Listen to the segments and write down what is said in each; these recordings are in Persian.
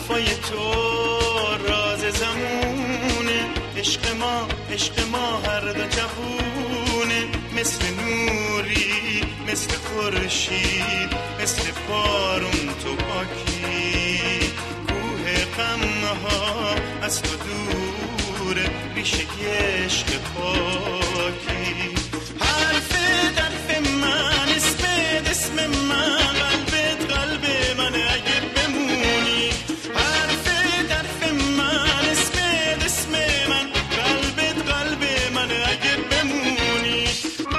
حرفای تو راز زمونه، عشق ما هر دو جهونه، مثل نوری مثل خورشید مثل بارون تو پاکی، کوه غمها از تو دوره ریشه عشق پاکی. حرف من اسم من، قلب من اگه بمونی، حرف من اسم من، قلب من اگه بمونی.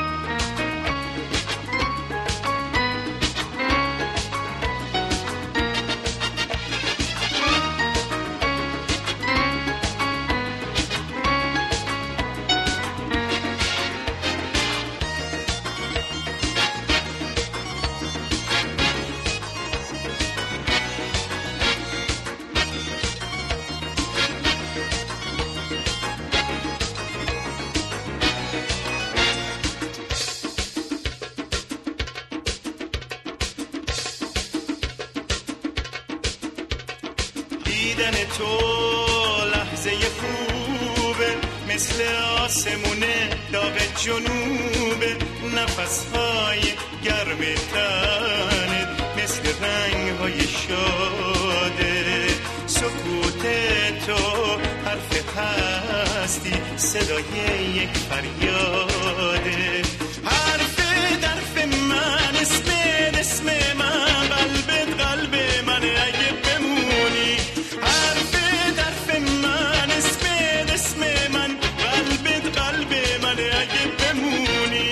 دیدن تو لحظه خوبه، مثل آسمونه داغ جنوبه، نفسهای گرم تنت مثل رنگهای شاده، سکوت تو حرف هستی صدای یک فریاده. حرف من اسم من، قلب من اگه بمونی، حرف من اسم من، قلب من اگه بمونی.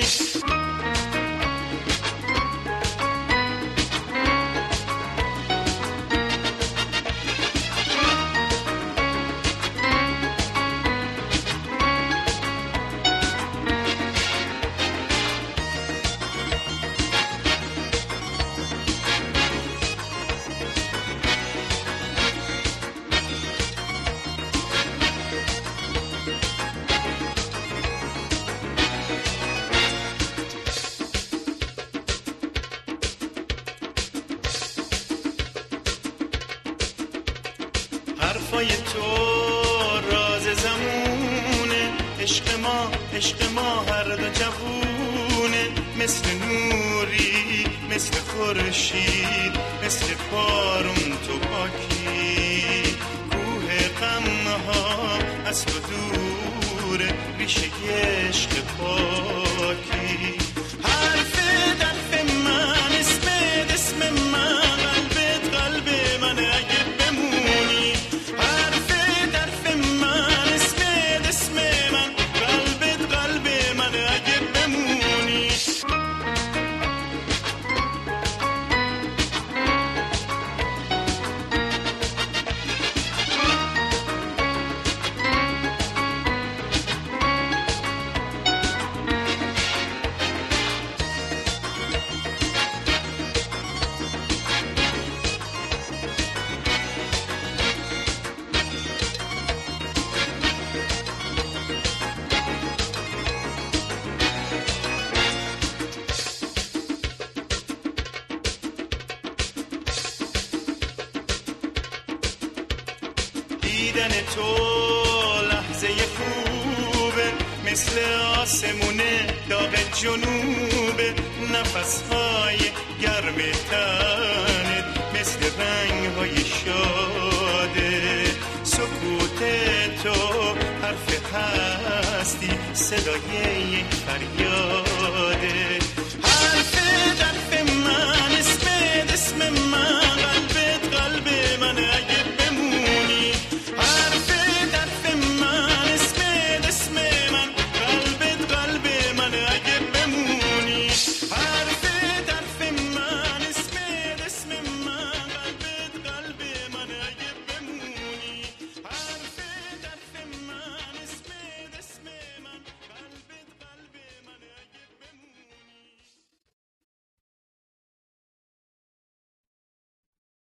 حرفای تو راز زمونه، عشق ما هر دو جوونه، مثل نوری مثل خورشید مثل بارون تو پاکی، کوه غمها از تو دوره ریشه عشق پاکی. حرف من اسم من، قلب من اگه بمونی، حرف من اسم من، قلب من اگه بمونی. دیدن تو لحظه خوبه، مثل آسمونه داغ جنوبه، نفسهای گرم تنت مثل رنگهای شاده، سکوت تو حرف هستی صدای یک فریاده.